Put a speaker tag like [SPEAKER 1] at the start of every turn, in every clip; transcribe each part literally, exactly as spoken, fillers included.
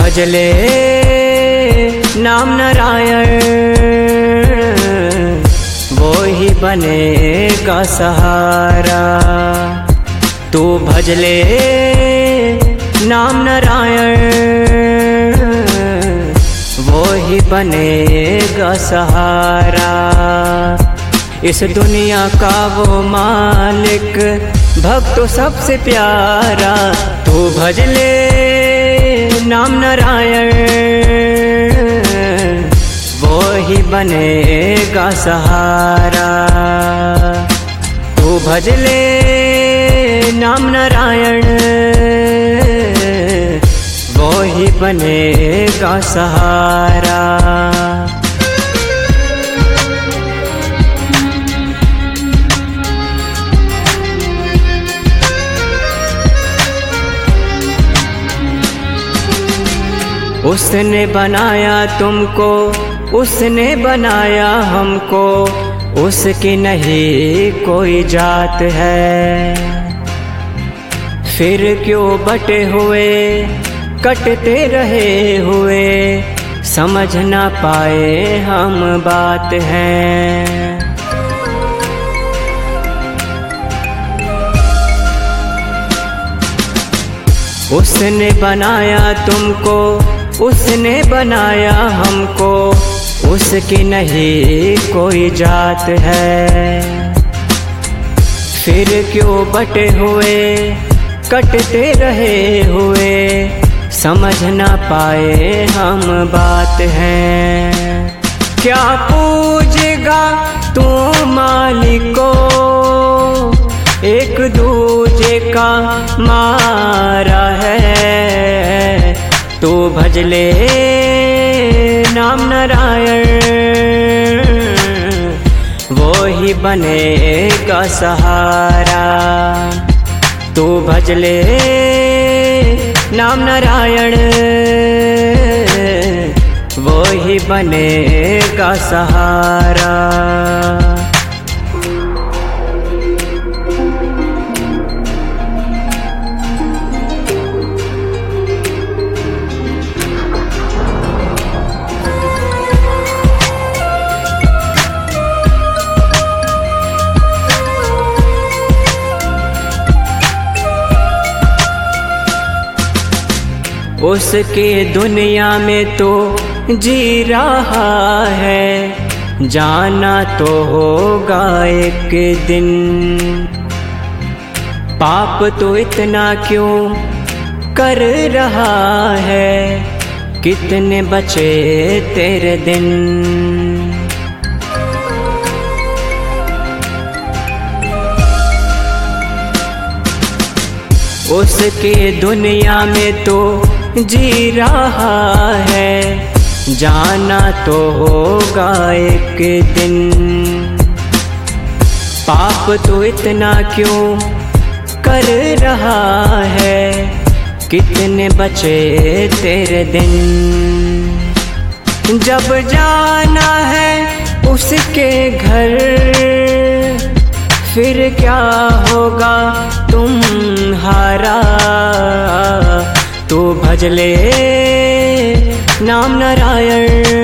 [SPEAKER 1] भजले नाम नारायण वो ही बनेगा सहारा। तू भजले नाम नारायण वो ही बनेगा सहारा। इस दुनिया का वो मालिक भक्तों सबसे प्यारा। तू भजले नाम नारायण वो ही बनेगा सहारा। तू भजले नाम नारायण वो ही बनेगा सहारा। उसने बनाया तुमको, उसने बनाया हमको, उसकी नहीं कोई जात है। फिर क्यों बटे हुए कटते रहे हुए, समझ ना पाए हम बात है। उसने बनाया तुमको, उसने बनाया हमको, उसकी नहीं कोई जात है। फिर क्यों बटे हुए कटते रहे हुए, समझ ना पाए हम बात है। क्या पूजेगा तू मालिक को, एक दूजे का मारा है। तू भजले नाम नारायण वो ही बनेगा सहारा। तू भजले नाम नारायण वो ही बनेगा सहारा। उसके दुनिया में तो जी रहा है, जाना तो होगा एक दिन। पाप तो इतना क्यों कर रहा है, कितने बचे तेरे दिन। उसके दुनिया में तो जी रहा है, जाना तो होगा एक दिन। पाप तो इतना क्यों कर रहा है, कितने बचे तेरे दिन। जब जाना है उसके घर, फिर क्या होगा तुम्हारा। तू भजले नाम नारायण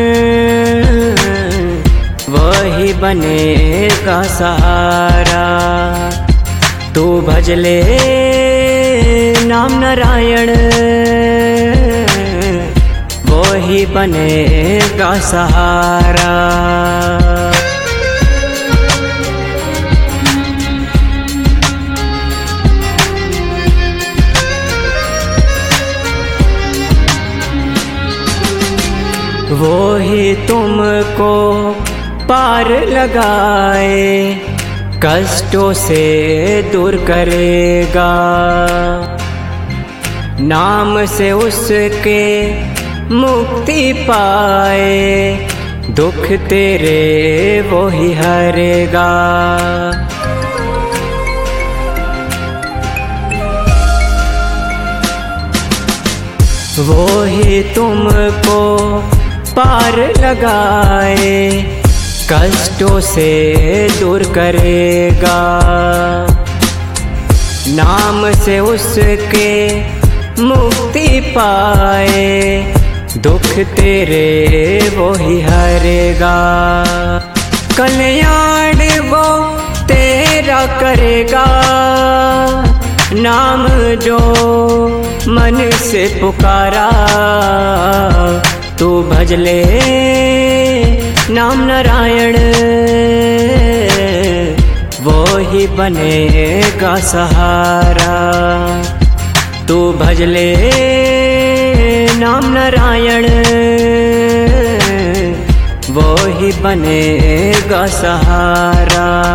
[SPEAKER 1] वही बनेगा सहारा। तू भजले नाम नारायण वही बनेगा सहारा। वो ही तुमको पार लगाए, कष्टों से दूर करेगा। नाम से उसके मुक्ति पाए, दुख तेरे वो ही हरेगा। वो ही तुमको पार लगाए, कष्टों से दूर करेगा। नाम से उसके मुक्ति पाए, दुख तेरे वो ही हरेगा। कल्याण वो तेरा करेगा, नाम जो मन से पुकारा। तू भज ले नाम नारायण, वो ही बनेगा सहारा। तू भज ले नाम नारायण, वो ही बनेगा सहारा।